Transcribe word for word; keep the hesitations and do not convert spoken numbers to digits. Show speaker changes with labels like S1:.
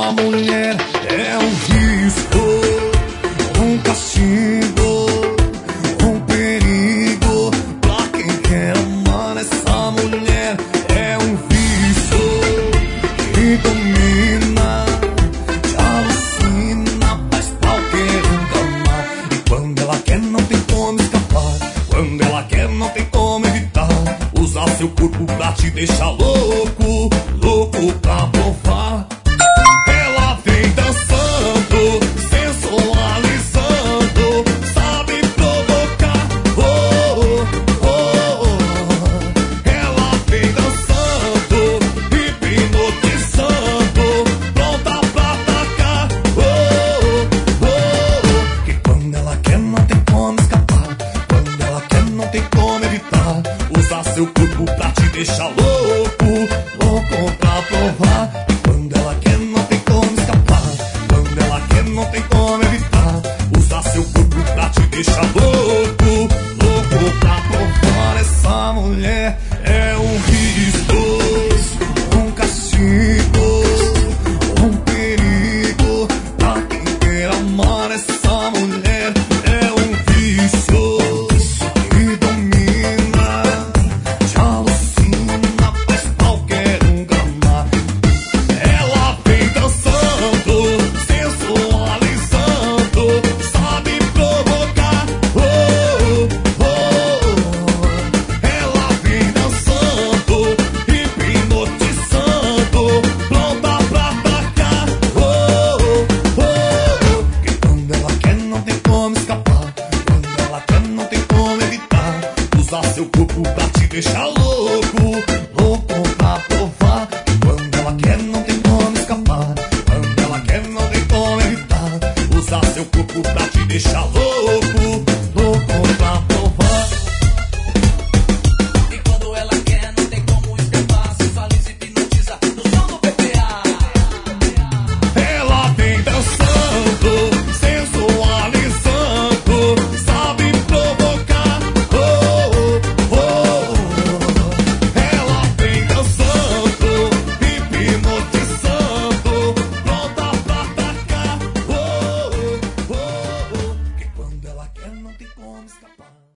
S1: essa mulher é um risco, um castigo, um perigo. Pra quem quer amar essa mulher é um vício que domina, te alucina, faz qualquer um amar. E quando ela quer não tem como escapar, quando ela quer não tem como evitar, usar seu corpo pra te deixar louco.